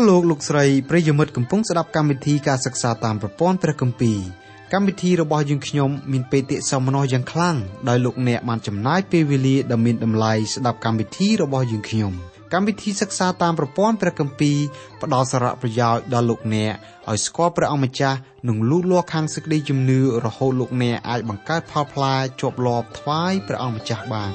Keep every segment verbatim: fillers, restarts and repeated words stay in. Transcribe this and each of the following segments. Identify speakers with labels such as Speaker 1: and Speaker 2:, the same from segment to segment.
Speaker 1: លោកលោកស្រីប្រិយមិត្តកំពុងស្ដាប់កម្មវិធីការសិក្សាតាមប្រព័ន្ធព្រះគម្ពីរកម្មវិធីរបស់យើងខ្ញុំមានបេតិសោមនស្សយ៉ាងខ្លាំងដោយលោកអ្នកបានចំណាយពេលវេលាដ៏មានតម្លៃស្ដាប់កម្មវិធីរបស់យើងខ្ញុំកម្មវិធីសិក្សាតាមប្រព័ន្ធព្រះគម្ពីរផ្ដល់សារៈប្រយោជន៍ដល់លោកអ្នកឲ្យស្គាល់ព្រះអង្គម្ចាស់និងលូតលាស់ខាងសេចក្តីជំនឿរហូតលោកអ្នកអាចបង្កើតផលផ្លែជាប់លាប់ថ្វាយព្រះអង្គម្ចាស់បាន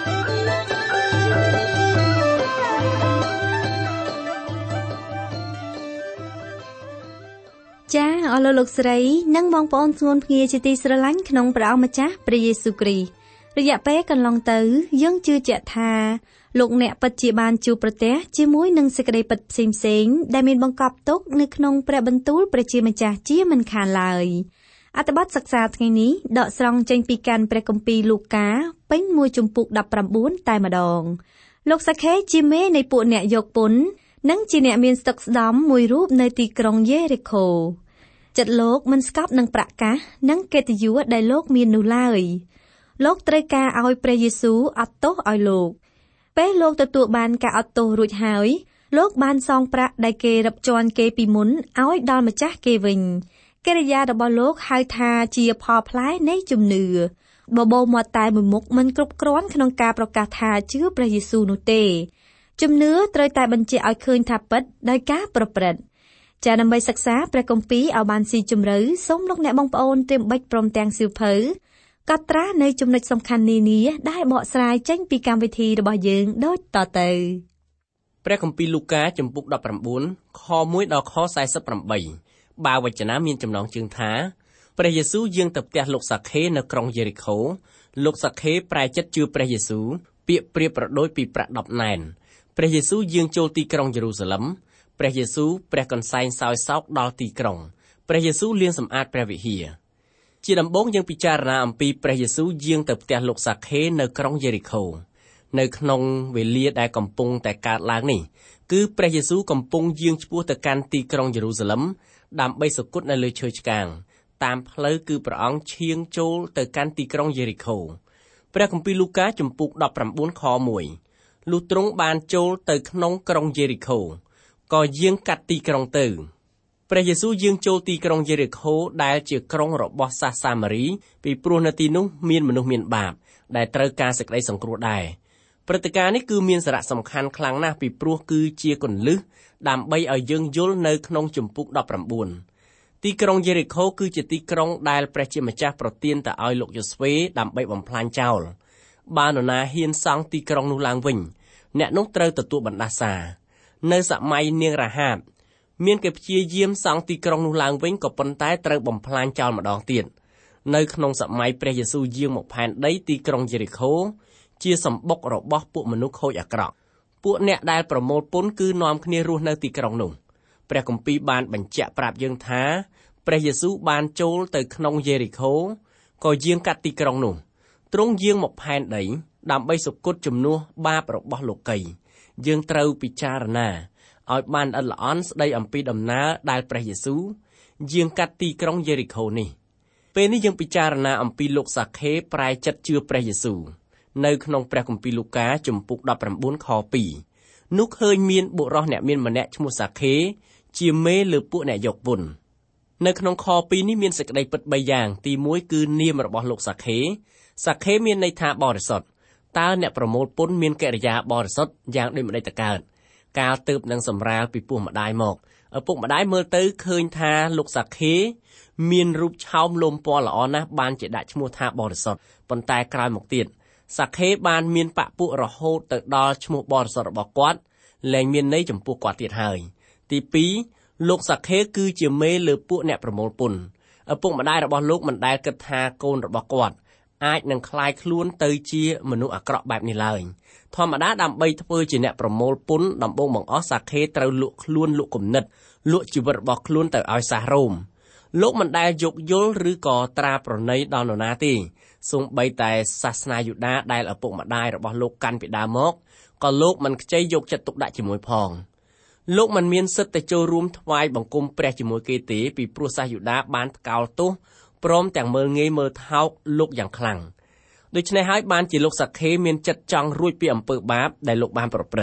Speaker 2: ចា៎អរលោកលោកស្រីនិងបងប្អូនស្ងួនភ្ងាជាទីស្រឡាញ់ក្នុងព្រះអង្គម្ចាស់ព្រះយេស៊ូវគ្រីស្ទរយៈពេលកន្លងទៅយើងជឿជាក់ថាលោកអ្នកពិតជាបានជួបប្រទះជាមួយនឹងសេចក្តីពិតផ្សេងៗដែលមានបង្កប់ទុកនៅក្នុងព្រះបន្ទូលព្រះជាម្ចាស់ជាមិនខានឡើយអត្ថបទសិក្សាថ្ងៃនេះដកស្រង់ចេញពីកាន់ព្រះគម្ពីរលូកាពេញមួយជំពូកដប់ប្រាំបួនតែម្ដងលោកសាខេជាមេនៃពួកអ្នកយកពន្ធនិងជាអ្នកមានស្តុកស្ដំមួយរូបនៅទីក្រុងយេរីកូចិត្តលោកមិនស្កប់នឹងប្រាក់កាសនិងកិត្តិយសដែលលោកមាននោះឡើយលោកត្រូវការឲ្យព្រះយេស៊ូវអត់ទោសឲ្យលោកពេលលោកទទួលបានការអត់ទោសរួចហើយលោកបានសងប្រាក់ដែលគេរឹបជាន់គេពីមុនឲ្យដល់ម្ចាស់គេវិញកិរិយារបស់លោកហៅថាជាផលផ្លែនៃជំនឿបបោមាត់តែមួយមុខមិនគ្រប់គ្រាន់ក្នុងការប្រកាសថាជឿព្រះយេស៊ូវនោះទេជំនឿត្រូវតែបញ្ជាក់ឲ្យឃើញថាពិតដោយការប្រព្រឹត្តចា៎ដើម្បីសិក្សាព្រះគម្ពីរឲ្យបានស៊ីជម្រៅសូមលោកអ្នកបងប្អូនត្រៀមបិចព្រមទាំងសៀវភៅកត់ត្រានៅចំណុចសំខាន់នានាដែលបកស្រាយចេញពីកម្មវិធីរបស់យើងដូចតទៅ
Speaker 3: ព្រះគម្ពីរលូកាជំពូកដប់ប្រាំបួនខមួយដល់ខសែសិបប្រាំបីបើវចនាមានចំណងជើងថាព្រះយេស៊ូវយាងទៅផ្ទះលោកសាខេនៅក្រុងយេរីកូលោកសាខេប្រែចិត្តជឿព្រះយេស៊ូវពាក្យប្រៀបប្រដូចពីប្រាក់ដប់ណែនព្រះយេស៊ូវយាងចូលទីក្រុងយេរូសាឡិមព្រះយេស៊ូវព្រះកន្សែងសោយសោកដល់ទីក្រុងព្រះយេស៊ូវលាងសម្អាតព្រះវិហារជាដំបូងយើងពិចារណាអំពីព្រះយេស៊ូវយាងទៅផ្ទះលោកសាខេនៅក្រុងយេរីកូនៅក្នុងវេលាដែលកំពុងតែកើតឡើងនេះគឺព្រះយេស៊ូវកំពុងយាងឆ្ពោះទៅកាន់ទីក្រុងយេរូសាឡិមដើម្បីសុគតនៅលើឈើឆ្កាងតាមផ្លូវគឺព្រះអង្គឈាងចូលទៅកាន់ទីក្រុងយេរីកូព្រះគម្ពីរលូកាជំពូកដប់ប្រាំបួនខមួយលុះទ្រង់បានចូលទៅក្នុងក្រុងយេរីកូក៏យាងកាត់ទីក្រុងទៅព្រះយេស៊ូវយាងចូលទីក្រុងយេរីកូដែលជាក្រុងរបស់សាសសាម៉ារីពីព្រោះនៅទីនោះមានមនុស្សមានបាបដែលត្រូវការសេចក្តីសង្គ្រោះដែរព្រឹត្តិការណ៍នេះគឺមានសារៈសំខាន់ខ្លាំងណាស់ពីព្រោះគឺជាគន្លឹះដើម្បីឲ្យយើងយល់នៅក្នុងជំពូកដប់ប្រាំបួនទីក្រុងយេរីកូគឺជាទីក្រុងដែលព្រះជាម្ចាស់ប្រទានទៅឲ្យលោកយូស្វេដើម្បីបំផ្លាញចោលបើនរណាហ៊ានសង់ទីក្រុងនោះឡើងវិញអ្នកនោះត្រូវទទួលបណ្ដាសានៅសម័យនាងរ៉ាហាបមានគេព្យាយាមសង់ទីក្រុងនោះឡើងវិញក៏ប៉ុន្តែត្រូវបំផ្លាញចោលម្ដងទៀតនៅក្នុងសម័យព្រះយេស៊ូវយាងមកផែនដីទីក្រុងយេរីកូជាសម្បុករបស់ពួកមនុស្សខូចអាក្រក់ពួកអ្នកដែលប្រមូលពន្ធគឺនាំគ្នារស់នៅទីក្រុងនោះព្រះគម្ពីរបានបញ្ជាក់ប្រាប់យើងថាព្រះយេស៊ូវបានចូលទៅក្នុងយេរីកូក៏យាងកាត់ទីក្រុងនោះទ្រង់យាងមកផែនដីដើម្បីសុគតជំនួសបាបរបស់លោកីយើងត្រូវពិចារណាឲ្យបានល្អិតល្អន់ស្ដីអំពីដំណើរដែលព្រះយេស៊ូវយាងកាត់ទីក្រុងយេរីកូនេះពេលនេះយើងពិចារណាអំពីលោកសាខេប្រែចិត្តជឿព្រះយេស៊ូវនៅក្នុងព្រះគម្ពីរលូកាជំពូកដប់ប្រាំបួនខពីរនោះឃើញមានបុរសអ្នកមានម្នាក់ឈ្មោះសាខេជាមេលើពួកអ្នកយកពន្ធនៅក្នុងខពីរនេះមានសេចក្តីពិតបីយ៉ាងទីមួយគឺនាមរបស់លោកសាខេសាខេមានន័យថាបរិសុទ្ធតើអ្នកប្រមូលពន្ធមានកិរិយាបរិសុទ្ធយ៉ាងដូចម្តេចទៅកើតកាលទៅនឹងសម្រាលពីពោះម្ដាយមកឪពុកម្ដាយមើលទៅឃើញថាលោកសាខេមានរូបឆោមលោមពណ៌ល្អណាស់បានជាដាក់ឈ្មោះថាបរិសុទ្ធប៉ុន្តែក្រោយមកទៀតសាខេបានមានបពុរហូតទៅដល់ឈ្មោះបរិសុទ្ធរបស់គាត់លែងមានន័យចំពោះគាត់ទៀតហើយទីពីរលោកសាខេគឺជាមេលើពួកអ្នកប្រមូលពន្ធឪពុកម្ដាយរបស់លោកមិនដែលគិតថាកូនរបស់គាត់អាចនឹងคลายខ្លួនទៅជាមនុស្សអាក្រក់បែបនេះឡើយធម្មតាដើម្បីធ្វើជាអ្នកប្រមូលពន្ធដំបូងបង្អស់សាខេត្រូវលក់ខ្លួនលក់គំនិតលក់ជីវិតរបស់ខ្លួនទៅឲ្យសាសរ៉ូមលោកមិនដែលយោគយល់ឬក៏ត្រាប្រណីដល់នរណាទេសូម្បីតែសាសនាយូដាដែលឪពុកម្ដាយរបស់លោកកាន់ពីដើមមកក៏លោកមិនខ្ចីយកចិត្តទុកដាក់ជាមួយផងលោកមិនមានសិទ្ធិទៅចូលរួមថ្វាយបង្គំព្រះជាមួយគេទេពីព្រោះសាសយូដាបានថ្កោលទោសព្រមទាំងមើលងាយមើលថោកលោកយ៉ាងខ្លាំងដូច្នេះហើយបានជាលោកសាខេមានចិត្តចង់រួចពីអំពើបាបដែលលោកបានប្រព្រឹត្ត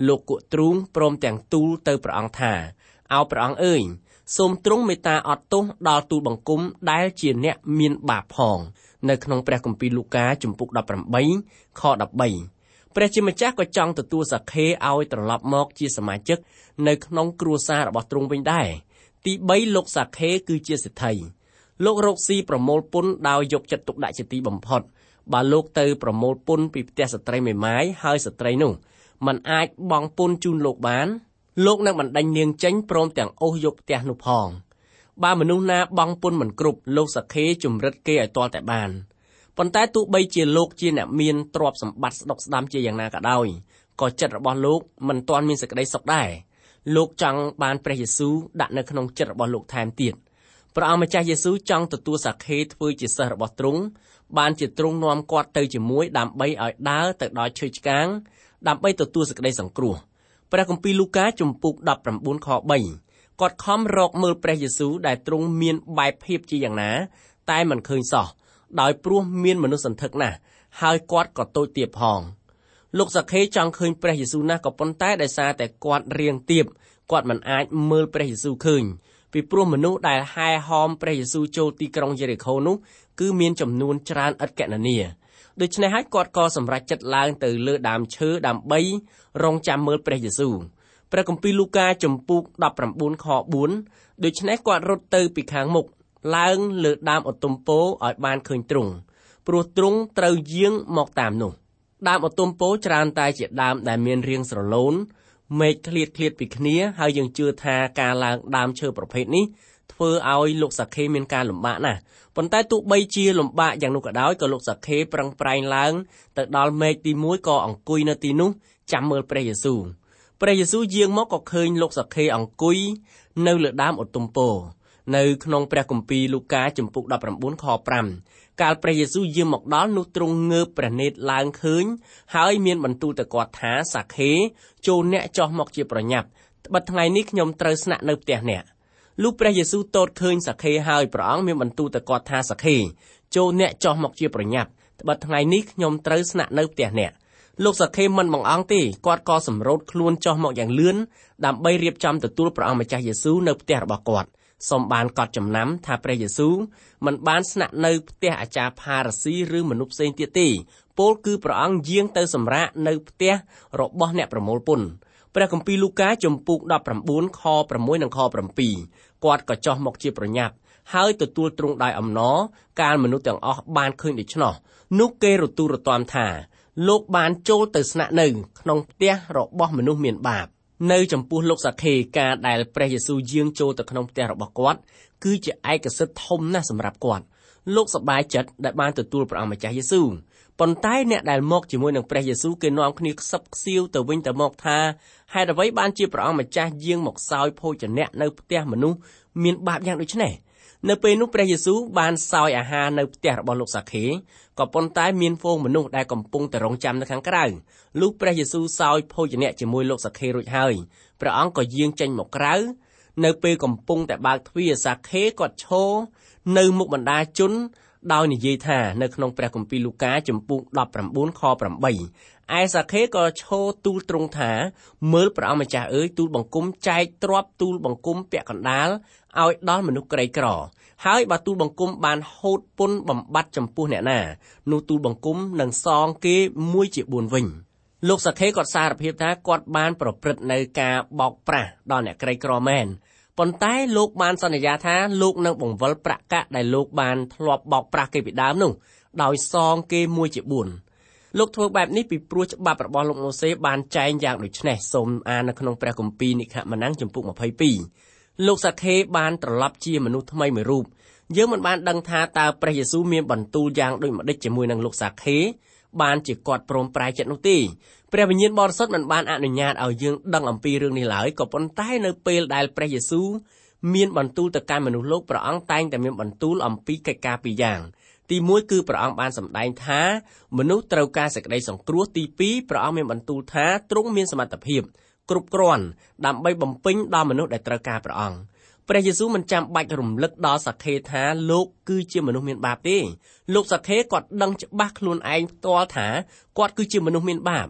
Speaker 3: លោកគក់ទ្រូងព្រមទាំងទូលទៅព្រះអង្គថាអោព្រះអង្គអើយសូមទ្រង់មេត្តាអត់ទោសដល់ទូលបង្គំដែលជាអ្នកមានបាបផងនៅក្នុងព្រះគម្ពីរលូកាជំពូកដប់ប្រាំបីខដប់បីព្រះជាម្ចាស់ក៏ចង់ទទួលសាខេឲ្យត្រឡប់មកជាសមាជិកនៅក្នុងគ្រួសាររបស់ទ្រង់វិញដែរទីបីលោកសាខេគឺជាសេដ្ឋីលោករកស៊ីប្រមូលពន្ធដោយយកចិត្តទុកដាក់ជាទីបំផុតបើលោកទៅប្រមូលពន្ធពីផ្ទះស្ត្រីមេម៉ាយហើយស្ត្រីនោះมันអាចបង់ពន្ធជូនលោកបានលោកនឹងបណ្ដេញនាងចេញព្រមទាំងអូសយកផ្ទះនោះផងបើមនុស្សណាបង់ពន្ធមិនគ្រប់លោកសាខេជំរិតគេឲ្យទាល់តែបានប៉ុន្តែទោះបីជាលោកជាអ្នកមានទ្រព្យសម្បត្តិស្ដុកស្ដាំជាយ៉ាងណាក៏ដោយក៏ចិត្តរបស់លោកមិនទាន់មានសេចក្តីសុខដែរលោកចង់បានព្រះយេស៊ូវដាក់នៅក្នុងចិត្តរបស់លោកថែមទៀតព្រះអង្គម្ចាស់យេស៊ូវចង់ទទួលសាខេធ្វើជាសិស្សរបស់ទ្រង់បានជាទ្រង់នាំគាត់ទៅជាមួយដើម្បីឲ្យដើរទៅដល់ឈើឆ្កាងដើម្បីទទួលសេចក្តីសង្គ្រោះព្រះគម្ពីរលូកាជំពូកដប់ប្រាំបួនខបីគាត់ខំរកមើលព្រះយេស៊ូវដែលទ្រង់មានបែបភាពជាយ៉ាងណាតែមិនឃើញសោះដោយព្រោះមានមនុស្សសន្ធឹកណាស់ហើយគាត់ក៏តូចទាបផងលោកសាខេចង់ឃើញព្រះយេស៊ូវណាស់ក៏ប៉ុន្តែដោយសារតែគាត់រាងទាបគាត់មិនអាចមើលព្រះយេស៊ូវឃើញពីព្រោះមនុស្សដែលហែហោមព្រះយេស៊ូវចូលទីក្រុងយេរីខូនោះគឺមានចំនួនច្រើនឥតកណនាដូច្នេះហើយគាត់ក៏សម្រេចចិត្តឡើងទៅលើដើមឈើដើម្បីរងចាំមើលព្រះយេស៊ូវព្រះគម្ពីរលូកាជំពូកដប់ប្រាំបួនខបួនដូច្នេះគាត់រត់ទៅពីខាងមុខឡើងលើដើមឧត្តមពោធិ៍ឲ្យបានឃើញទ្រង់ព្រោះទ្រង់ត្រូវយាងមកតាមនោះដើមឧត្តមពោធិ៍ច្រើនតែជាដើមដែលមានរាងស្រឡូនមេឃឃ្លាតឃ្លាតពីគ្នាហើយយើងជឿថាការឡើងដើមឈើប្រភេទនេះធ្វើឲ្យលោកសាខេមានការលំបាកណាស់ប៉ុន្តែទោះបីជាលំបាកយ៉ាងនោះក៏ដោយក៏លោកសាខេប្រឹងប្រែងឡើងទៅដល់មេឃទីមួយក៏អង្គុយនៅទីនោះចាំមើលព្រះយេស៊ូវព្រះយេស៊ូវយាងមកក៏ឃើញលោកសាខេអង្គុយនៅលើដើមឧត្តមពោធិ៍នៅក្នុងព្រះគម្ពីរលូកាជំពូកដប់ប្រាំបួនខប្រាំកាលព្រះយេស៊ូវយាងមកដល់នោះទ្រង់ងើបព្រះនេត្រឡើងឃើញហើយមានបន្ទូលទៅគាត់ថាសាខេចូលអ្នកចុះមកជាប្រញាប់ត្បិតថ្ងៃនេះខ្ញុំត្រូវស្នាក់នៅផ្ទះអ្នកលុះព្រះយេស៊ូវទតឃើញសាខេហើយព្រះអង្គមានបន្ទូលទៅគាត់ថាសាខេចូលអ្នកចុះមកជាប្រញាប់ត្បិតថ្ងៃនេះខ្ញុំត្រូវស្នាក់នៅផ្ទះអ្នកលោកសាខេមិនបង្អង់ទេគាត់ក៏សម្រោតខ្លួនចុះមកយ៉ាងលឿនដើម្បីរៀបចំទទួលព្រះអង្គម្ចាស់យេស៊ូវនៅផ្ទះរបស់គាត់សូមបានកត់ចំណាំថាព្រះយេស៊ូវមិនបានស្នាក់នៅផ្ទះអាចារ្យផារ៉ាស៊ីឬមនុស្សផ្សេងទៀតទេពោលគឺព្រះអង្គយាងទៅសម្រាកនៅផ្ទះរបស់អ្នកប្រមូលពន្ធព្រះគម្ពីរលូកាជំពូកដប់ប្រាំបួនខប្រាំមួយនិងខប្រាំពីរគាត់ក៏ចុះមកជាប្រញាប់ហើយទទួលទ្រង់ដោយអំណរកាលមនុស្សទាំងអស់បានឃើញដូច្នោះនោះគេរទូលរទាំថាលោកបានចូលទៅស្នាក់នៅក្នុងផ្ទះរបស់មនុស្សមានបាបនៅចំពោះលោកសាខេការដែលព្រះយេស៊ូវយាងចូលទៅក្នុងផ្ទះរបស់គាត់គឺជាឯកសិទ្ធិធំណាស់សម្រាប់គាត់លោកសប្បាយចិត្តដែលបានទទួលព្រះអង្គម្ចាស់យេស៊ូវប៉ុន្តែអ្នកដែលមកជាមួយនឹងព្រះយេស៊ូវគេនាំគ្នាខ្សឹបខ្សៀវទៅវិញទៅមកថាហេតុអ្វីបានជាព្រះអង្គម្ចាស់យាងមកសោយភោជនៈនៅផ្ទះមនុស្សមានបាបយ៉ាងដូចនេះនៅពេលនោះព្រះយេស៊ូវបានសោយអាហារនៅផ្ទះរបស់លោកសាខេក៏ប៉ុន្តែមានហ្វូងមនុស្សដែលកំពុងតែរង់ចាំនៅខាងក្រៅលុះព្រះយេស៊ូវសោយភោជនៈជាមួយលោកសាខេរួចហើយព្រះអង្គក៏យាងចេញមកក្រៅនៅពេលកំពុងតែបើកទ្វារសាខេគាត់ឈរនៅមុខបណ្ដាជនដោយនិយាយថានៅក្នុងព្រះគម្ពីរលូកាជំពូកដប់ប្រាំបួនខប្រាំបីឯសាខេក៏ឈរទូលទ្រង់ថាមើលព្រះអង្គម្ចាស់អើយទូលបង្គំចែកទ្រព្យទូលបង្គំពាក់កណ្ដាលឲ្យដល់មនុស្សក្រីក្រហើយបើទូលបង្គំបានហូតពន្ធបំបត្តិចំពោះអ្នកណានោះទូលបង្គំនឹងសងគេមួយជាបួនវិញលោកសាខេគាត់សារភាពថាគាត់បានប្រព្រឹត្តនៅការបោកប្រាស់ដល់អ្នកក្រីក្រមែនប៉ុន្តែលោកបានសន្យាថាលោកនឹងបង្វិលប្រាក់កាក់ដែលលោកបានធ្លាប់បោកប្រាស់គេពីដើមនោះដោយសងគេមួយជាបួនលោកធ្វើបែបនេះពីព្រោះច្បាប់របស់លោកម៉ូសេបានចែងយ៉ាងដូចនេះសូមអាននៅក្នុងព្រះគម្ពីរនិខមណាំងជំពូកម្ភៃពីរលោកសាខេបានត្រឡប់ជាមនុស្សថ្មីមួយរូបយើងមិនបានដឹងថាតើព្រះយេស៊ូវមានបន្ទូលយ៉ាងដូចម្តេចជាមួយនឹងលោកសាខេបានជាគាត់ព្រមប្រែចិត្តនោះទេព្រះវិញ្ញាណបរិសុទ្ធមិនបានអនុញ្ញាតឲ្យយើងដឹងអំពីរឿងនេះឡើយក៏ប៉ុន្តែនៅពេលដែលព្រះយេស៊ូវមានបន្ទូលទៅកាន់មនុស្សលោកព្រះអង្គតែងតែមានបន្ទូលអំពីកិច្ចការពីរយ៉ាងទីមួយគឺព្រះអង្គបានសម្ដែងថាមនុស្សត្រូវការសេចក្តីសង្គ្រោះទីពីរព្រះអង្គមានបន្ទូលថាទ្រង់មានសមត្ថភាពគ្រប់គ្រាន់ដើម្បីបំពេញដល់មនុស្សដែលត្រូវការព្រះអង្គព្រះយេស៊ូវមិនចាំបាច់រំលឹកដល់សាខេថាលោកគឺជាមនុស្សមានបាបទេលោកសាខេគាត់ដឹងច្បាស់ខ្លួនឯងផ្ទាល់ថាគាត់គឺជាមនុស្សមានបាប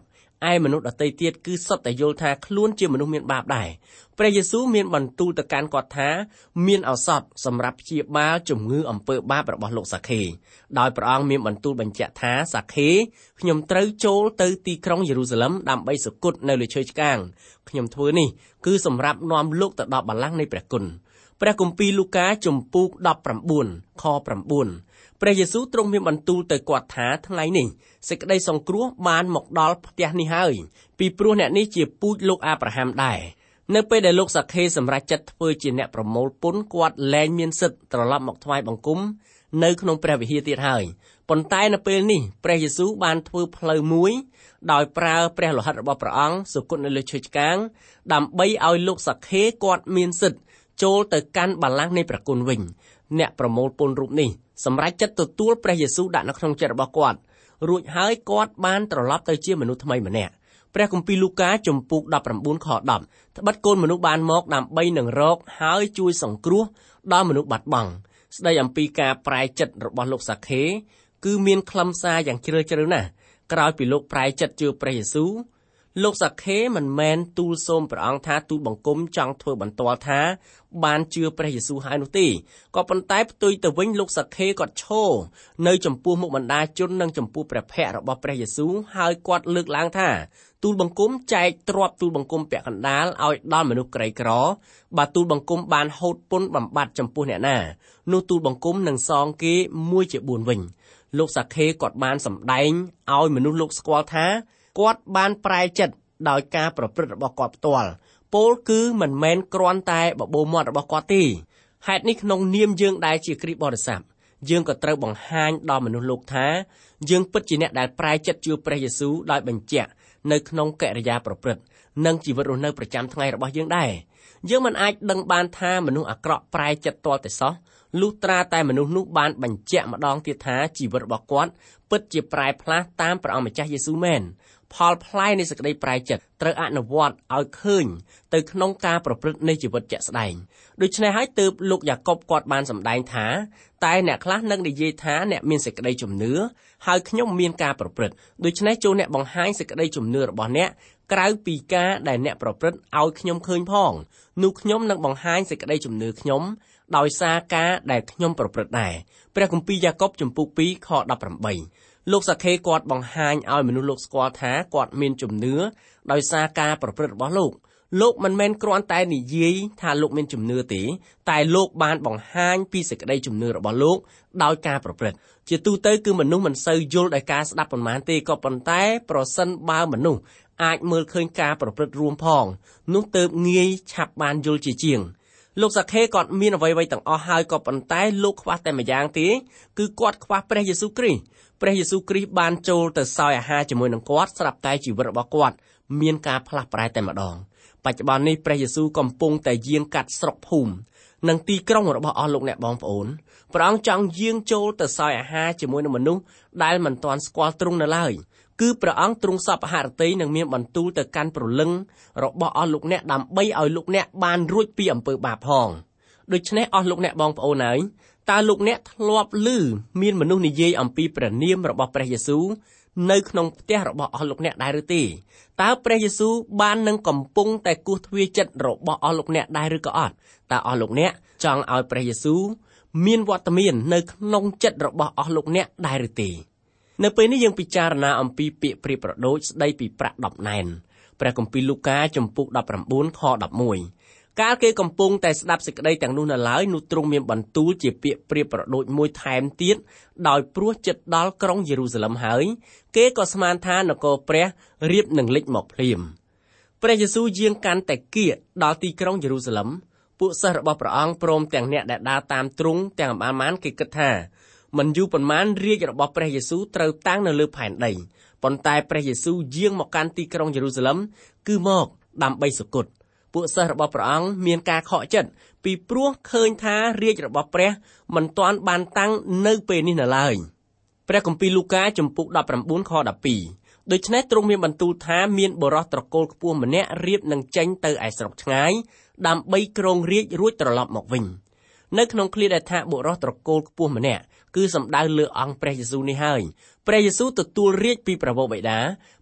Speaker 3: ឯមនុស្សដទៃទៀតគឺសុទ្ធតែយល់ថាខ្លួនជាមនុស្សមានបាបដែរព្រះយេស៊ូវមានបន្ទូលទៅកាន់គាត់ថាមានឱសថសម្រាប់ព្យាបាលជំងឺអំពើបាបរបស់លោកសាខេដោយព្រះអង្គមានបន្ទូលបញ្ជាក់ថាសាខេខ្ញុំត្រូវចូលទៅទីក្រុងយេរូសាឡិមដើម្បីសុគតនៅលើឈើឆ្កាងខ្ញុំធ្វើនេះគឺសម្រាប់នាំលោកទៅដល់បល្ល័ង្កនៃព្រះគុណព្រះគម្ពីរលូកាជំពូកដប់ប្រាំបួនខប្រាំបួនព្រះយេស៊ូវទ្រង់មានបន្ទូលទៅគាត់ថាថ្ងៃនេះសេចក្តីសង្គ្រោះបានមកដល់ផ្ទះនេះហើយពីព្រោះអ្នកនេះជាពូជលោកអាប់រ៉ាហាំដែរនៅពេលដែលលោកសាខេសម្រេចចិត្តធ្វើជាអ្នកប្រមូលពន្ធគាត់លែងមានសិទ្ធិត្រឡប់មកថ្វាយបង្គំនៅក្នុងព្រះវិហារទៀតហើយប៉ុន្តែនៅពេលនេះព្រះយេស៊ូវបានធ្វើផ្លូវមួយដោយប្រើព្រះលោហិតរបស់ព្រះអង្គសុគតនៅលើឈើឆ្កាងដើម្បីឲ្យលោកសាខេគាត់មានសិទ្ធិចូលទៅកាន់បល្ល័ង្កនៃព្រះគុណវិញអ្នកប្រមូលពន្ធរូបនេះសម្រេចចិត្តទទួលព្រះយេស៊ូវដាក់នៅក្នុងចិត្តរបស់គាត់រួចហើយគាត់បានត្រឡប់ទៅជាមនុស្សថ្មីម្នាក់ព្រះគម្ពីរលូកាជំពូកដប់ប្រាំបួនខដប់ត្បិតកូនមនុស្សបានមកដើម្បីនឹងរកហើយជួយសង្គ្រោះដល់មនុស្សបាត់បង់ស្ដីអំពីការប្រែចិត្តរបស់លោកសាខេគឺមានខ្លឹមសារយ៉ាងជ្រាលជ្រៅណាស់ក្រោយពីលោកប្រែចិត្តជឿព្រះយេស៊ូវលោកសាខេមិនមែនទូលសូមព្រះអង្គថាទូលបង្គំចង់ធ្វើបន្ទាល់ថាបានជឿព្រះយេស៊ូវហើយនោះទេក៏ប៉ុន្តែផ្ទុយទៅវិញលោកសាខេគាត់ឈរនៅចំពោះមុខបណ្ដាជននិងចំពោះព្រះភ័ក្ត្ររបស់ព្រះយេស៊ូវហើយគាត់លើកឡើងថាទូលបង្គំចែកទ្រព្យទូលបង្គំពាក់កណ្ដាលឲ្យដល់មនុស្សក្រីក្របើទូលបង្គំបានហូតពន្ធបំបត្តិចំពោះអ្នកណានោះទូលបង្គំនឹងសងគេមួយជាបួនវិញលោកសាខេគាត់បានសម្ដែងឲ្យមនុស្សលោកស្គាល់ថាគាត់បានប្រែចិត្តដោយការប្រព្រឹត្តរបស់គាត់ផ្ទាល់ពោលគឺមិនមែនគ្រាន់តែបបោមាត់របស់គាត់ទេហេតុនេះក្នុងនាមយើងដែលជាគ្រីស្ទបរិស័ទយើងក៏ត្រូវបង្ហាញដល់មនុស្សលោកថាយើងពិតជាអ្នកដែលប្រែចិត្តជឿព្រះយេស៊ូវដោយបញ្ជាក់នៅក្នុងកិរិយាប្រព្រឹត្តនិងជីវិតរស់នៅប្រចាំថ្ងៃរបស់យើងដែរយើងមិនអាចដឹងបានថាមនុស្សអាក្រក់ប្រែចិត្តទាល់តែសោះលុះត្រាតែមនុស្សនោះបានបញ្ជាក់ម្ដងទៀតថាជីវិតរបស់គាត់ពិតជាប្រែផ្លាស់តាមព្រះអង្គម្ចាស់យេស៊ូវមែនផលផ្លែនៃសេចក្តីប្រែចិត្តត្រូវអនុវត្តឲ្យឃើញទៅក្នុងការប្រព្រឹត្តនៃជីវិតជាក់ស្ដែងដូច្នេះហើយទើបលោកយ៉ាកុបគាត់បានសម្ដែងថាតែអ្នកខ្លះនឹងនិយាយថាអ្នកមានសេចក្តីជំនឿហើយខ្ញុំមានការប្រព្រឹត្តដូច្នេះចូលអ្នកបង្ហាញសេចក្តីជំនឿរបស់អ្នកក្រៅពីការដែលអ្នកប្រព្រឹត្តឲ្យខ្ញុំឃើញផងនោះខ្ញុំនឹងបង្ហាញសេចក្តីជំនឿខ្ញុំដោយសារការដែលខ្ញុំប្រព្រឹត្តដែរព្រះគម្ពីរយ៉ាកុបជំពូកពីរខដប់ប្រាំបីលោកសាខេគាត់បង្ហាញឲ្យមនុស្សលោកស្គាល់ថាគាត់មានជំនឿដោយសារការប្រព្រឹត្តរបស់លោកលោកមិនមែនគ្រាន់តែនិយាយថាលោកមានជំនឿទេតែលោកបានបង្ហាញពីសេចក្តីជំនឿរបស់លោកដោយការប្រព្រឹត្តជាទូទៅគឺមនុស្សមិនសូវយល់ដោយការស្ដាប់ប៉ុន្មានទេក៏ប៉ុន្តែប្រសិនបើមនុស្សអាចមើលឃើញការប្រព្រឹត្តរួមផងនោះទើបងាយឆាប់បានយល់ជាជាងលោកសាខេគាត់មានអ្វីៗទាំងអស់ហើយក៏ប៉ុន្តែលោកខ្វះតែម្យ៉ាងទេគឺគាត់ខ្វះព្រះយេស៊ូវគ្រីស្ទព្រះយេស៊ូវគ្រីស្ទបានចូលទៅសោយអាហារជាមួយនឹងគាត់ស្រាប់តែជីវិតរបស់គាត់មានការផ្លាស់ប្រែតែម្ដងបច្ចុប្បន្ននេះព្រះយេស៊ូវកំពុងតែយាងកាត់ស្រុកភូមិនិងទីក្រុងរបស់អស់លោកអ្នកបងប្អូនព្រះអង្គចង់យាងចូលទៅសោយអាហារជាមួយនឹងមនុស្សដែលមិនទាន់ស្គាល់ទ្រង់នៅឡើយគឺព្រះអង្គទ្រង់សពហឫទ័យនឹងមានបន្ទូលទៅកាន់ព្រលឹងរបស់អស់លោកអ្នកដើម្បីឲ្យលោកអ្នកបានរួចពីអំពើបាបផងដូច្នេះអស់លោកអ្នកបងប្អូនហើយតើលោកអ្នកធ្លាប់ឮមានមនុស្សនិយាយអំពីព្រះនាមរបស់ព្រះយេស៊ូវនៅក្នុងផ្ទះរបស់អស់លោកអ្នកដែរឬទេតើព្រះយេស៊ូវបាននឹងកំពុងតែគោះទ្វារចិត្តរបស់អស់លោកអ្នកដែរឬក៏អត់តើអស់លោកអ្នកចង់ឲ្យព្រះយេស៊ូវមានវត្តមាននៅក្នុងចិត្តរបស់អស់លោកអ្នកដែរឬទេនៅពេលនេះយើងពិចារណាអំពីពាក្យប្រៀបប្រដូចស្ដីពីប្រាក់ដប់ណែនព្រះគម្ពីរលូកាជំពូកដប់ប្រាំបួនខដប់មួយកាលគេកំពុងតែស្ដាប់សេចក្តីទាំងនោះនៅឡើយនោះទ្រង់មានបន្ទូលជាពាក្យប្រៀបប្រដូចមួយថែមទៀតដោយព្រោះចិត្តដល់ក្រុងយេរូសាឡិមហើយគេក៏ស្មានថានគរព្រះរៀបនឹងលេចមកភ្លាមព្រះយេស៊ូវយាងកាន់តែគៀកដល់ទីក្រុងយេរូសាឡិមពួកសិស្សរបស់ព្រះអង្គព្រមទាំងអ្នកដែលដើរតាមទ្រង់ទាំងអម្បានគេគិតថាមិនយូរប៉ុន្មានរាជរបស់ព្រះយេស៊ូវត្រូវតាំងនៅលើផែនដីប៉ុន្តែព្រះយេស៊ូវយាងមកកាន់ទីក្រុងយេរូសាឡិមគឺមកដើម្បីសុគតពួកសិស្សរបស់ព្រះអង្គមានការខកចិត្តពីព្រោះឃើញថារាជរបស់ព្រះមិនទាន់បានតាំងនៅពេលនេះនៅឡើយព្រះគម្ពីរលូកាជំពូកដប់ប្រាំបួនខដប់ពីរដូច្នេះទ្រង់មានបន្ទូលថាមានបុរសត្រកូលខ្ពស់ម្នាក់រៀបនឹងចេញទៅឯស្រុកឆ្ងាយដើម្បីគ្រងរាជរួចត្រឡប់មកវិញនៅក្នុងឃ្លាដែលថាបុរសត្រកូលខ្ពស់ម្នាក់គឺសំដៅលើអង្គព្រះយេស៊ូវនេះហើយព្រះយេស៊ូវទទួលរាជពីព្រះវរបិតា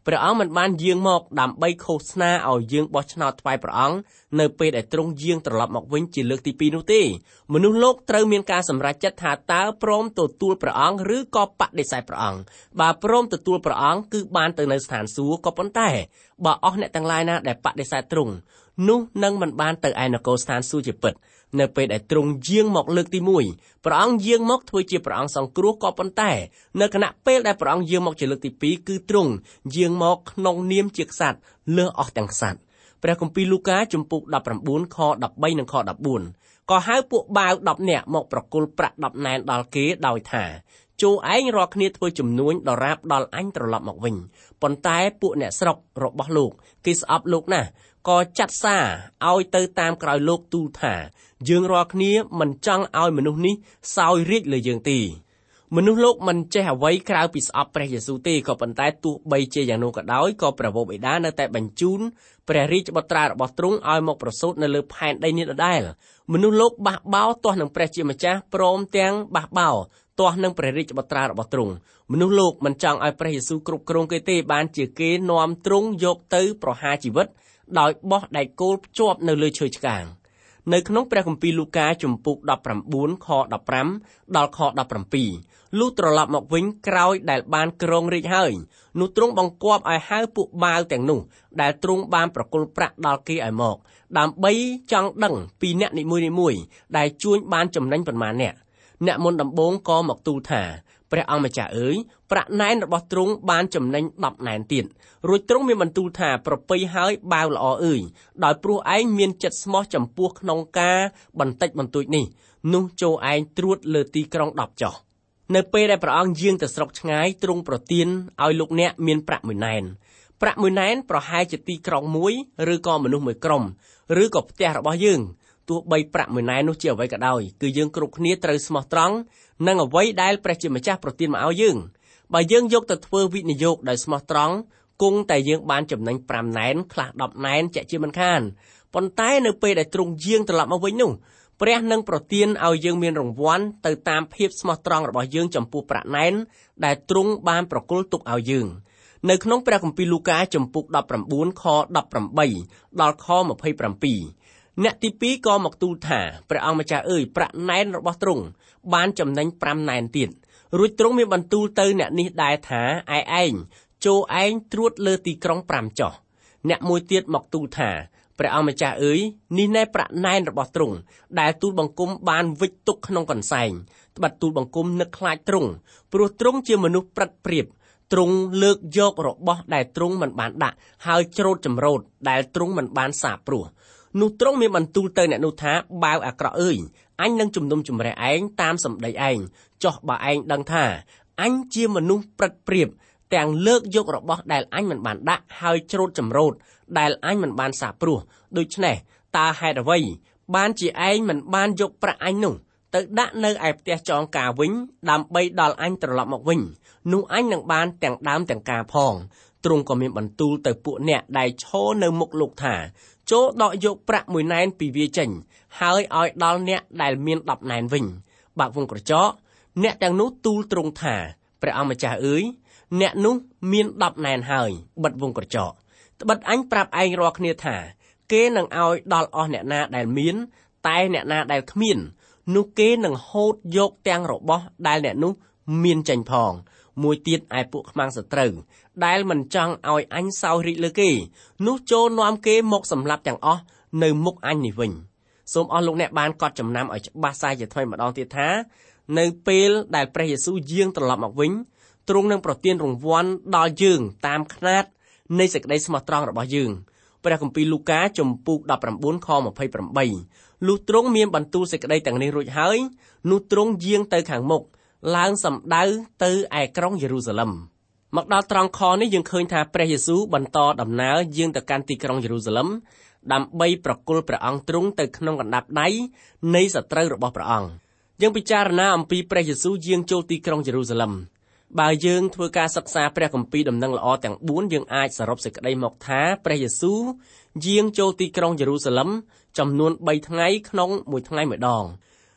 Speaker 3: ព្រះអង្គមិនបានយាងមកដើម្បីឃោសនាឲ្យយើងបោះឆ្នោតថ្វាយព្រះអង្គនៅពេលដែលទ្រង់យាងត្រឡប់មកវិញជាលើកទីពីរនោះទេមនុស្សលោកត្រូវមានការសម្រេចចិត្តថាតើព្រមទទួលព្រះអង្គឬក៏បដិសេធព្រះអង្គបើព្រមទទួលព្រះអង្គគឺបានទៅនៅស្ថានសួគ៌ក៏ប៉ុន្តែបើអស់អ្នកទាំងឡាយណាដែលបដិសេធទ្រង់នោះនឹងមិនបានទៅឯនគរស្ថានសួគ៌ជាពិតនៅពេលដែលទ្រង់យាងមកលើកទីមួយព្រះអង្គយាងមកធ្វើជាព្រះអង្គសង្គ្រោះក៏ប៉ុន្តែនៅខណៈពេលដែលព្រះអង្គយាងមកជាលើកទីពីរគឺទ្រង់យាងមកក្នុងនាមជាក្សត្រលើសអស់ទាំងក្សត្រព្រះគម្ពីរលូកាជំពូកដប់ប្រាំបួនខដប់បីនិងខដប់បួនក៏ហៅពួកបាវដប់នាក់មកប្រគល់ប្រាក់ដប់ណែនដល់គេដោយថាចូលឯងរាល់គ្នាធ្វើជំនួញដរាបដល់អញត្រឡប់មកវិញប៉ុន្តែពួកអ្នកស្រុករបស់លោកគេស្អប់លោកណាស់ក៏ចាត់សារឲ្យទៅតាមក្រោយលោកទូលថាយើងរាល់គ្នាមិនចង់ឲ្យមនុស្សនេះសោយរាជ្យលើយើងទេមនុស្សលោកមិនចេះអ្វីក្រៅពីស្អប់ព្រះយេស៊ូវទេក៏ប៉ុន្តែទោះបីជាយ៉ាងនោះក៏ដោយក៏ព្រះវរបិតានៅតែបញ្ជូនព្រះរាជបុត្រារបស់ទ្រង់ឲ្យមកប្រសូតនៅលើផែនដីនេះដដែលមនុស្សលោកបះបោទាស់នឹងព្រះជាម្ចាស់ព្រមទាំងបះបោទាស់នឹងព្រះរាជបុត្រារបស់ទ្រង់មនុស្សលោកមិនចង់ឲ្យព្រះយេស៊ូវគ្រប់គ្រងគេទេបានជាគេនាំទ្រង់យកទៅប្រហារជីវិតដោយបោះដែកគោលភ្ជាប់នៅលើឈើឆ្កាងនៅក្នុងព្រះគម្ពីរលូកាជំពូកដប់ប្រាំបួនខដប់ប្រាំដល់ខដប់ប្រាំពីរលុះត្រឡប់មកវិញក្រោយដែលបានគ្រងរាជ្យហើយនោះទ្រង់បង្គាប់ឲ្យហៅពួកបាវទាំងនោះដែលទ្រង់បានប្រគល់ប្រាក់ដល់គេឲ្យមកដើម្បីចង់ដឹងពីអ្នកនីមួយៗដែលជួញបានចំណេញប៉ុន្មានអ្នកអ្នកមុនដំបូងក៏មកទូលថាព្រះអង្គម្ចាស់អើយប្រាក់ណែនរបស់ទ្រង់បានចំណេញដប់ណែនទៀតរួចទ្រង់មានបន្ទូលថាប្រពៃហើយបាវល្អអើយដោយព្រោះឯងមានចិត្តស្មោះចំពោះក្នុងការបន្តិចបន្តួចនេះនោះចូលឯងត្រួតលើទីក្រុងដប់ចុះនៅពេលដែលព្រះអង្គយាងទៅស្រុកឆ្ងាយទ្រង់ប្រទានឲ្យលោកអ្នកមានប្រាក់មួយណែនប្រាក់មួយណែនប្រហែលជាទីក្រុងមួយឬក៏មនុស្សមួយក្រុមឬក៏ផ្ទះរបស់យើងទោះបីប្រាក់មួយណែននោះជាអ្វីក៏ដោយគឺយើងគ្រប់គ្នាត្រូវស្មោះត្រង់នឹងអ្វីដែលព្រះជាម្ចាស់ប្រទានមកឲ្យយើងបើយើងយកទៅធ្វើវិនិយោគដោយស្មោះត្រង់គង់តែយើងបានចំណេញប្រាំណែនខ្លះដប់ណែនជាក់ជាមិនខានប៉ុន្តែនៅពេលដែលទ្រង់យាងត្រឡប់មកវិញនោះព្រះនឹងប្រទានឲ្យយើងមានរង្វាន់ទៅតាមភាពស្មោះត្រង់របស់យើងចំពោះប្រាក់ណែនដែលទ្រង់បានប្រគល់ទុកឲ្យយើងនៅក្នុងព្រះគម្ពីរលូកាជំពូកដប់ប្រាំបួនខដប់ប្រាំបីដល់ខម្ភៃប្រាំពីរអ្នកទីពីរក៏មកទូលថាព្រះអង្គម្ចាស់អើយប្រាក់ណែនរបស់ទ្រង់បានចំណេញប្រាំណែនទៀតរួចទ្រង់មានបន្ទូលទៅអ្នកនេះដែរថាឯឯងចូលឯងត្រួតលើទីក្រុងប្រាំចុះអ្នកមួយទៀតមកទូលថាព្រះអង្គម្ចាស់អើយនេះណែប្រាក់ណែនរបស់ទ្រង់ដែលទូលបង្គំបានវិចទុកក្នុងកន្សែងត្បិតទូលបង្គំនឹកខ្លាចទ្រង់ព្រោះទ្រង់ជាមនុស្សប្រិតព្រាបទ្រង់លើកយករបស់ដែលទ្រង់មិនបានដាក់ហើយច្រូតចម្រូតដែលទ្រង់មិនបានសាបព្រោះនោះទ្រង់មានបន្ទូលទៅអ្នកនោះថាបាវអាក្រក់អើយអញនឹងជំនុំជម្រះឯងតាមសម្ដីឯងចុះបើឯងដឹងថាអញជាមនុស្សប្រិតព្រាបទាំងលើកយករបស់ដែលអញមិនបានដាក់ហើយច្រូតចម្រូតដែលអញមិនបានសាបព្រោះដូច្នេះតើហេតុអ្វីបានជាឯងមិនបានយកប្រាក់អញនោះទៅដាក់នៅឯផ្ទះចងការវិញដើម្បីដល់អញត្រឡប់មកវិញនោះអញនឹងបានទាំងដើមទាំងការផងទ្រង់ក៏មានបន្ទូលទៅពួកអ្នកដែលឈរនៅមុខលោកថាចូលដកយកប្រាក់មួយណែនពីវាចេញហើយឲ្យដល់អ្នកដែលមានដប់ណែនវិញបាក់វងក្រចកអ្នកទាំងនោះទូលទ្រង់ថាព្រះអង្គម្ចាស់អើយអ្នកនោះមានដប់ណែនហើយបិទវងក្រចកត្បិតអញប្រាប់ឯងរាល់គ្នាថាគេនឹងឲ្យដល់អស់អ្នកណាដែលមានតែអ្នកណាដែលគ្មាននោះគេនឹងហូតយកទាំងរបស់ដែលអ្នកនោះមានចេញផងមួយទៀតឯពួកខ្មាំងសត្រូវដែលមិនចង់ឲ្យអញសោយរាជ្យលើគេនោះចូលនាំគេមកសម្លាប់ទាំងអស់នៅមុខអញនេះវិញសូមអស់លោកអ្នកបានកត់ចំណាំឲ្យច្បាស់សាយជាថ្មីម្ដងទៀតថានៅពេលដែលព្រះយេស៊ូវយាងត្រឡប់មកវិញទ្រង់នឹងប្រទានរង្វាន់ដល់យើងតាមខ្នាតនៃសេចក្តីស្មោះត្រង់របស់យើងព្រះគម្ពីរលូកាជំពូកដប់ប្រាំបួនខម្ភៃប្រាំបីលុះទ្រង់មានបន្ទូលសេចក្តីទាំងនេះរួចហើយនោះទ្រង់យាងទៅខាងមុខឡើងសម្ដៅទៅឯក្រុងយេរូសាឡិមមកដល់ត្រង់ខនេះយើងឃើញថាព្រះយេស៊ូវបន្តដំណើរយាងទៅកាន់ទីក្រុងយេរូសាឡិមដើម្បីប្រគល់ព្រះអង្គទ្រង់ទៅក្នុងកណ្ដាប់ដៃនៃសត្រូវរបស់ព្រះអង្គយើងពិចារណាអំពីព្រះយេស៊ូវយាងចូលទីក្រុងយេរូសាឡិមបើយើងធ្វើការសិក្សាព្រះគម្ពីរដំណឹងល្អទាំងបួនយើងអាចសរុបសេចក្តីមកថាព្រះយេស៊ូវយាងចូលទីក្រុងយេរូសាឡិមចំនួនបីថ្ងៃក្នុងមួយថ្ងៃម្ដង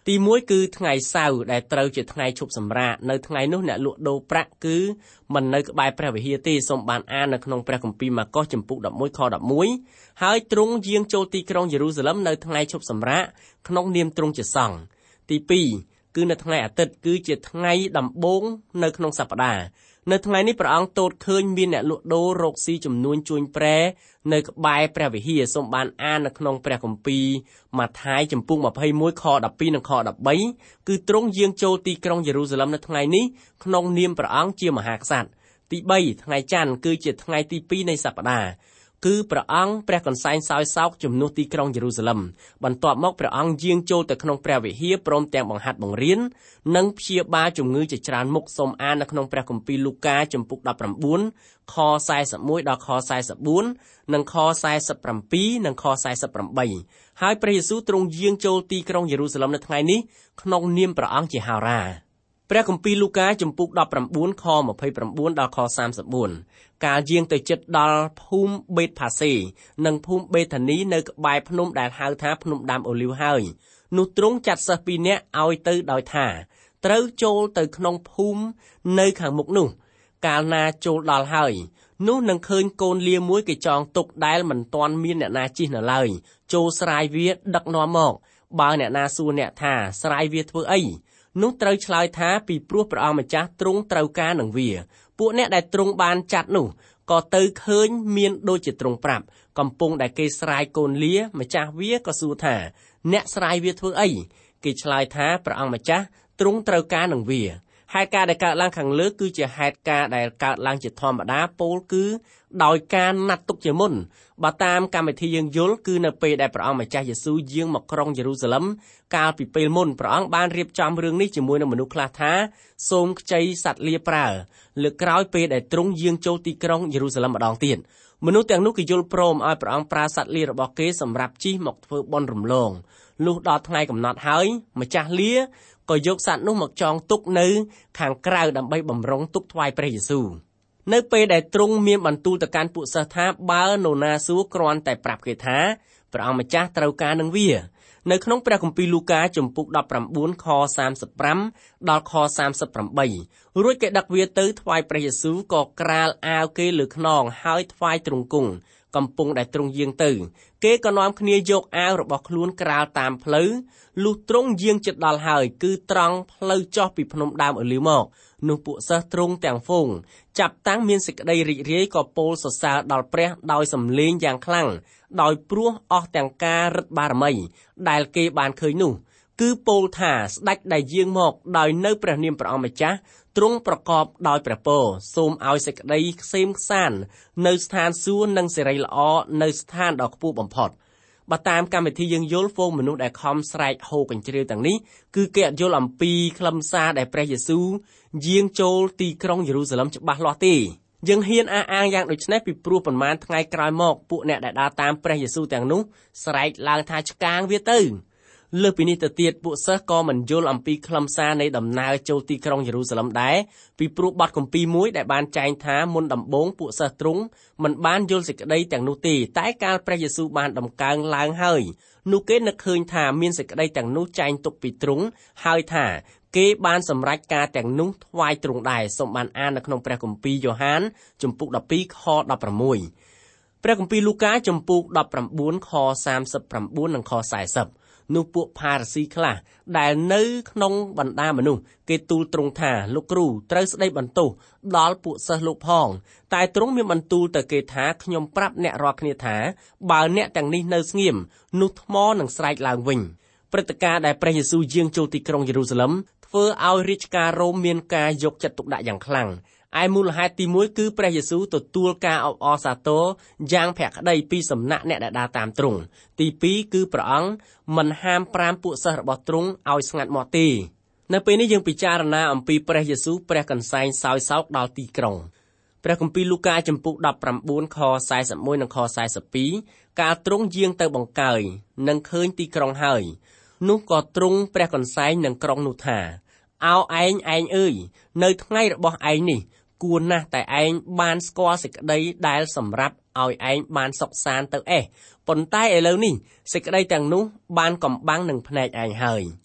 Speaker 3: ទីមួយគឺថ្ងៃសៅរ៍ដែលត្រូវជាថ្ងៃឈប់សម្រាកនៅថ្ងៃនោះអ្នកលក់ដូរប្រាក់គឺមិននៅក្បែរព្រះវិហារទេសូមបានអាននៅក្នុងព្រះគម្ពីរម៉ាកុសចំពុក11ខ11ហើយទ្រង់យាងចូលទីក្រុងយេរូសាឡឹមនៅថ្ងៃឈប់សម្រាកក្នុងនាមទ្រង់ជាសង្ឃទីពីរគឺនៅថ្ងៃអាទិត្យគឺជាថ្ងៃដំបូងនៅក្នុងសប្តាហ៍នៅថ្ងៃនេះព្រះអង្គទតឃើញមានអ្នកលក់ដូររកស៊ីចំនួនជួញប្រែនៅក្បែរព្រះវិហារសូមបានអាននៅក្នុងព្រះគម្ពីរម៉ាថាយចំពុក21ខ12និងខ13គឺទ្រង់យាងចូលទីក្រុងយេរូសាឡឹមនៅថ្ងៃនេះក្នុងនាមព្រះអង្គជាមហាក្សត្រទីបីថ្ងៃច័ន្ទគឺជាថ្ងៃទីពីរនៃសប្តាហ៍គឺព្រះអង្គព្រះកន្សែងសោយសោកជំនួសទីក្រុងយេរូសាឡឹមបន្ទាប់មកព្រះអង្គយាងចូលទៅក្នុងព្រះវិហារព្រមទាំងបង្ហាត់បង្រៀននិងព្យាបាលជំងឺជាច្រើនមុខសូមអាននៅក្នុងព្រះគម្ពីរលូកាចំពុកដប់ប្រាំបួនខសែសិបមួយដល់ខសែសិបបួននិងខសែសិបប្រាំពីរនិងខសែសិបប្រាំបីហើយព្រះយេស៊ូវទ្រង់យាងចូលទីក្រុងយេរូសាឡឹមនៅថ្ងៃនេះក្នុងនាមព្រះអង្គជាហោរាព្រះគម្ពីរលូកាចំពុកដប់ប្រាំបួនខម្ភៃប្រាំបួនដល់ខសាមសិបបួនកាលយាងទៅជិតដល់ភូមិបេតផាសេនិងភូមិបេថានីនៅក្បែរភ្នំដែលហៅថាភ្នំដើមអូលីវហើយនោះទ្រង់ចាត់សិស្សពីរនាក់ឲ្យទៅដោយថាត្រូវចូលទៅក្នុងភូមិនៅខាងមុខនោះកាលណាចូលដល់ហើយនោះនឹងឃើញកូនលាមួយគេចងទុកដែលមិនទាន់មានអ្នកណាជិះនៅឡើយចូលស្រាយវាដឹកនាំមកបើអ្នកណាសួរអ្នកថាស្រាយវាធ្វើអីនោះត្រូវឆ្លើយថាពីព្រោះព្រះអង្គម្ចាស់ទ្រង់ត្រូវការនឹងវាពួកអ្នកដែលទ្រង់បានចាត់នោះក៏ទៅឃើញមានដូចជាទ្រង់ប្រាប់កំពុងដែលគេស្រាយកូនលាម្ចាស់វាក៏សួរថាអ្នកស្រាយវាធ្វើអីគេឆ្លើយថាព្រះអង្គម្ចាស់ទ្រង់ត្រូវការនឹងវាហេតុការណ៍ដែលកើតឡើងខាងលើគឺជាហេតុការណ៍ដែលកើតឡើងជាធម្មតាពោលគឺដោយការណាត់ទុកជាមុនបើតាមកម្មវិធីយើងយល់គឺនៅពេលដែលព្រះអង្គម្ចាស់យេស៊ូវយាងមកក្រុងយេរូសាឡឹមកាលពីពេលមុនព្រះអង្គបានរៀបចំរឿងនេះជាមួយនឹងមនុស្សខ្លះថាសូមខ្ចីសត្វលាប្រើលើកក្រោយពេលដែលទ្រង់យាងចូលទីក្រុងយេរូសាឡឹមម្ដងទៀតមនុស្សទាំងនោះគេយល់ព្រមឲ្យព្រះអង្គប្រើសត្វលារបស់គេសម្រាប់ជិះមកធ្វើបុណ្យរំលងលុះដល់ថ្ងៃកំណត់ហើយម្ចាស់លាក៏យកសត្វនោះមកចងទុកនៅខាងក្រៅដើម្បីបម្រុងទុកថ្វាយព្រះយេស៊ូវនៅពេលដែលទ្រង់មានបន្ទូលទៅកាន់ពួកសិស្សថាបើនរណាសួរគ្រាន់តែប្រាប់គេថាព្រះអង្គម្ចាស់ត្រូវការនឹងវានៅក្នុងព្រះគម្ពីរលូកាចំពុកដប់ប្រាំបួនខសាមសិបប្រាំដល់ខសាមសិបប្រាំបីរួចគេដឹកវាទៅថ្វាយព្រះយេស៊ូវក៏ក្រាលអាវគេលើខ្នងហើយថ្វាយទ្រង់គង់កំពុងដែលទ្រង់យាងទៅគេក៏នាំគ្នាយកអាវរបស់ខ្លួនក្រាលតាមផ្លូវលុះទ្រង់យាងជិតដល់ហើយគឺត្រង់ផ្លូវចុះពីភ្នំដើមអូលីវមកនោះពួកសិស្សទ្រង់ទាំងហ្វូងចាប់តាំងមានសេចក្តីរីករាយក៏ពោលសរសើរដល់ព្រះដោយសំឡេងយ៉ាងខ្លាំងដោយព្រោះអស់ទាំងការរិទ្ធបារមីដែលគេបានឃើញនោះគឺពោលថាស្ដេចដែលយាងមកដោយនៅព្រះនាមព្រះអង្គម្ចាស់ទ្រង់ប្រកបដោយព្រះពរសូមឲ្យសេចក្តីក្សេមខ្សាន្តនៅស្ថានសួគ៌និងសិរីល្អនៅស្ថានដ៏ខ្ពស់បំផុតបើតាមកម្មវិធីយើងយល់ហ្វូងមនុស្សដែលខំស្រែកហូរកញ្ជ្រៀវទាំងនេះគឺគេអត់យល់អំពីខ្លឹមសារដែលព្រះយេស៊ូវយាងចូលទីក្រុងយេរូសាឡឹមច្បាស់លាស់ទេយើងហ៊ានអះអាងយ៉ាងដូចនេះពីព្រោះប្រមាណថ្ងៃក្រោយមកពួកអ្នកដែលដើរតាមព្រះយេស៊ូវទាំងនោះស្រែកឡើងថាឆ្កាងវាទៅលើសពីនេះទៅទៀតពួកសិស្សក៏មិនយល់អំពីខ្លឹមសារនៃដំណើរចូលទីក្រុងយេរូសាឡឹមដែរពីព្រោះបទគម្ពីរមួយដែលបានចែងថាមុនដំបូងពួកសិស្សទ្រង់មិនបានយល់សេចក្តីទាំងនោះទេតែកាលព្រះយេស៊ូវបានដំកើងឡើងហើយនោះគេនឹកឃើញថាមានសេចក្តីទាំងនោះចែងទុកពីទ្រង់ហើយថាគេបានសម្រេចការទាំងនោះថ្វាយទ្រង់ដែរសូមបានអាននៅក្នុងព្រះគម្ពីរយ៉ូហានចំពុកដប់ពីរខដប់ប្រាំមួយព្រះគម្ពីរលូកាចំពុកដប់ប្រាំបួនខសាមសិបប្រាំបួននិងខសែសិបនោះពួកផារ៉ាស៊ីខ្លះដែលនៅក្នុងបណ្ដាមនុស្សគេទូលទ្រង់ថាលោកគ្រូត្រូវស្ដីបន្ទោសដល់ពួកសិស្សលោកផងតែទ្រង់មានបន្ទូលទៅគេថាខ្ញុំប្រាប់អ្នករាល់គ្នាថាបើអ្នកទាំងនេះនៅស្ងៀមនោះថ្មនឹងស្រែកឡើងវិញព្រឹត្តិការណ៍ដែលព្រះយេស៊ូវយាងចូលទីក្រុងយេរូសាឡឹមធ្វើឲ្យរាជការរ៉ូមមានការយកចិត្តទុកដាក់យ៉ាងខ្លាំងឯមូលហេតុទីមួយគឺព្រះយេស៊ូវទទួលការអបអរសាទរយ៉ាងភក្តីពីសំណាក់អ្នកដែលដើរតាមទ្រង់ទីពីរគឺព្រះអង្គមិនហាមប្រាមពួកសិស្សរបស់ទ្រង់ឲ្យស្ងាត់មាត់ទេនៅពេលនេះយើងពិចារណាអំពីព្រះយេស៊ូវព្រះកន្សែងសោយសោកដល់ទីក្រុងព្រះគម្ពីរលូកាចំពុកដប់ប្រាំបួនខសែសិបមួយនិងខសែសិបពីរកាលទ្រង់យាងទៅបង្កើយនឹងឃើញទីក្រុងហើយនោះក៏ទ្រង់ព្រះកន្សែងនឹងក្រុងនោះថាអោឯងឯងអើយនៅថ្ងៃរបស់ឯងនេះគួរណាស់តែឯងបានស្គាល់សេចក្តីដែលសម្រាប់ឲ្យឯងបានសុខសាន្តទៅអេះប៉ុន្តែឥឡូវនេះសេចក្តីទាំងនោះបានកំបាំងនឹងភ្នែកឯងហើយ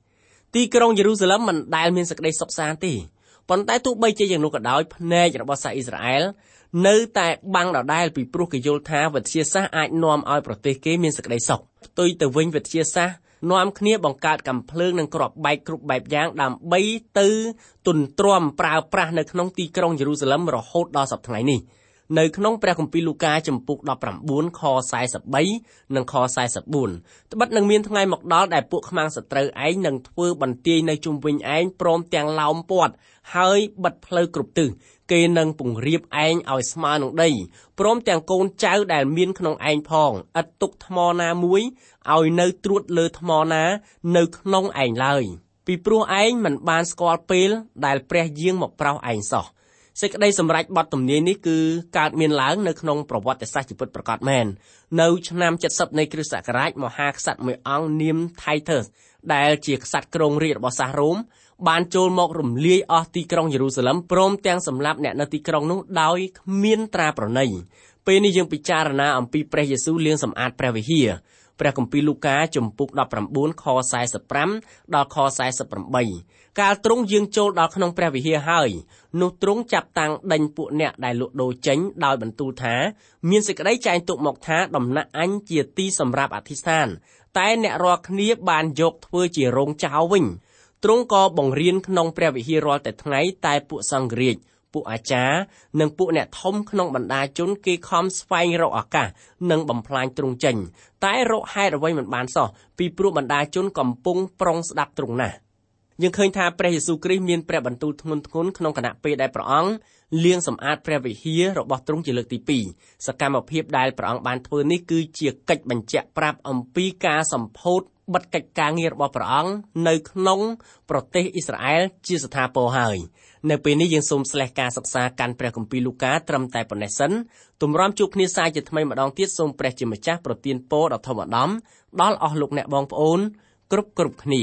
Speaker 3: ទីក្រុងយេរូសាឡឹមមិនដែលមានសេចក្តីសុខសាន្តទេប៉ុន្តែទោះបីជាយ៉ាងនោះក៏ដោយភ្នែករបស់សាសអ៊ីស្រាអែលនៅតែបាំងដដែលពីព្រោះគេយល់ថាវិទ្យាសាស្ត្រអាចនាំឲ្យប្រទេសគេមានសេចក្តីសុខផ្ទុយទៅវិញវិទ្យាសាស្ត្រនាំគ្នាបង្កើតកាំភ្លើងនិងគ្រាប់បែកគ្រប់បែបយ៉ាងដើម្បីទៅទន្ទ្រាំប្រើប្រាស់នៅក្នុងទីក្រុងយេរូសាឡឹមរហូតដល់សប្តាហ៍ថ្ងៃនេះនៅក្នុងព្រះគម្ពីរលូកាចំពុកដប់ប្រាំបួនខសែសិបបីនិងខសែសិបបួនត្បិតនឹងមានថ្ងៃមកដល់ដែលពួកខ្មាំងសត្រូវឯងនឹងធ្វើបន្ទាយនៅជុំវិញឯងព្រមទាំងឡោមព័ទ្ធហើយបិទផ្លូវគ្រប់ទិសគេនឹងពង្រៀបឯងឲ្យស្មើនឹងដីព្រមទាំងកូនចៅដែលមានក្នុងឯងផងឥតទុកថ្មណាមួយឲ្យនៅត្រួតលើថ្មណានៅក្នុងឯងឡើយពីព្រោះឯងមិនបានស្គាល់ពេលដែលព្រះយាងមកប្រោសឯងសោះសេចក្តីសម្រេចបទទំនាយនេះគឺកើតមានឡើងនៅក្នុងប្រវត្តិសាស្ត្រជាពិតប្រាកដមែននៅឆ្នាំเจ็ดสิบនៃគ្រិស្តសករាជមហាក្សត្រមួយអង្គនាម Titus ដែលជាក្សត្រគ្រងរាជ្យរបស់សាសរ៉ូមបានចូលមករំលាយអស់ទីក្រុងយេរូសាឡឹមព្រមទាំងសម្លាប់អ្នកនៅទីក្រុងនោះដោយគ្មានត្រាប្រណីពេលនេះយើងពិចារណាអំពីព្រះយេស៊ូវលាងសម្អាតព្រះវិហារព្រះគម្ពីរលូកាចំពុកដប់ប្រាំបួនខសែសិបប្រាំដល់ខសែសិបប្រាំបីកាលទ្រង់យាងចូលដល់ក្នុងព្រះវិហារហើយនោះទ្រង់ចាប់តាំងដេញពួកអ្នកដែលលក់ដូរចេញដោយបន្ទូលថាមានសេចក្តីចែងទុកមកថាដំណាក់អញជាទីសម្រាប់អធិស្ឋានតែអ្នករាល់គ្នាបានយកធ្វើជារោងចោលវិញទ្រង់ក៏បង្រៀនក្នុងព្រះវិហាររាល់តែថ្ងៃតែពួកសង្ឃរាជពួកអាចារ្យនិងពួកអ្នកធំក្នុងបណ្ដាជនគេខំស្វែងរកឱកាសនិងបំផ្លាញទ្រង់ចេញតែរកហេតុអ្វីមិនបានសោះពីព្រោះបណ្ដាជនកំពុងប្រុងស្ដាប់ទ្រង់ណាស់យើងឃើញថាព្រះយេស៊ូវគ្រីស្ទមានព្រះបន្ទូលធ្ងន់ធ្ងរក្នុងគណៈពេលដែលព្រះអង្គលាងសម្អាតព្រះវិហាររបស់ទ្រង់ជាលើកទីពីរសកម្មភាពដែលព្រះអង្គបានធ្វើនេះគឺជាកិច្ចបញ្ជាក់ប្រាប់អំពីការសម្ពោធបិទកិច្ចការងាររបស់ព្រះអង្គនៅក្នុងប្រទេសអ៊ីស្រាអែលជាស្ថាពរហើយនៅពេលនេះយើងសូមស្លេះការសិក្សាកាន់ព្រះគម្ពីរលូកាត្រឹមតែប៉ុណ្ណេះសិនទម្រាំជួបគ្នាសាជាថ្មីម្ដងទៀតសូមព្រះជាម្ចាស់ប្រទានពរដ៏ធំឧត្តមដល់អស់លោកអ្នកបងប្អូនគ្រប់គ្រប់គ្នា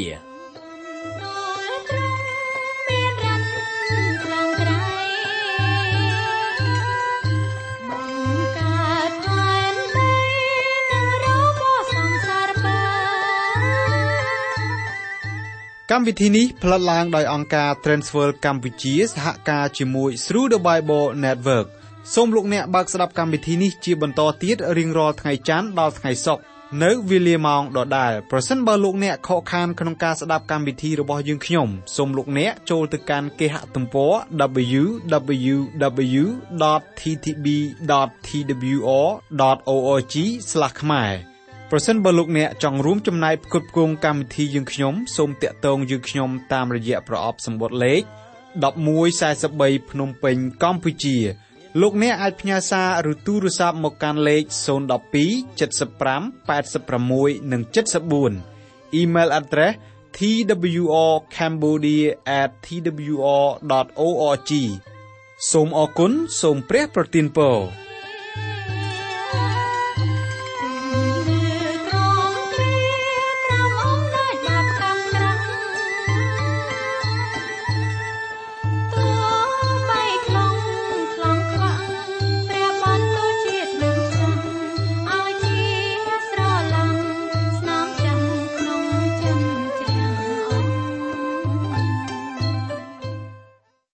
Speaker 1: កម្មវិធីនេះផ្លាត់ឡើងដោយអង្គការ Transworld កម្ពុជាសហការជាមួយ Through the Bible Network សូមលោកអ្នកបើកស្ដាប់កម្មវិធីនេះជាបន្តទៀតរៀងរាល់ថ្ងៃច័ន្ទដល់ថ្ងៃសុក្រនៅវេលាម៉ោងដដែលប្រសិនបើលោកអ្នកខកខានក្នុងការស្ដាប់កម្មវិធីរបស់យើងខ្ញុំសូមលោកអ្នកចូលទៅកាន់គេហទំព័រ double-u double-u double-u dot t t b dot t w r dot org ស្លាស ខ្មែរប្រសិនបើលោកអ្នកចង់រួមចំណែកផ្គត់ផ្គង់កម្មវិធីយើងខ្ញុំសូមតាក់ទងយើងខ្ញុំតាមរយៈប្រអប់សម្បត្តិលេខmột một bốn baភ្នំពេញកម្ពុជាលោកអ្នកអាចផ្ញើសារឬទូរស័ព្ទមកកាន់លេខศูนย์ หนึ่ง สอง เจ็ด ห้า แปด หก និង เจ็ด สี่ Email address t w r cambodia at t w r dot org សូមអរគុណសូមព្រះប្រទានពរ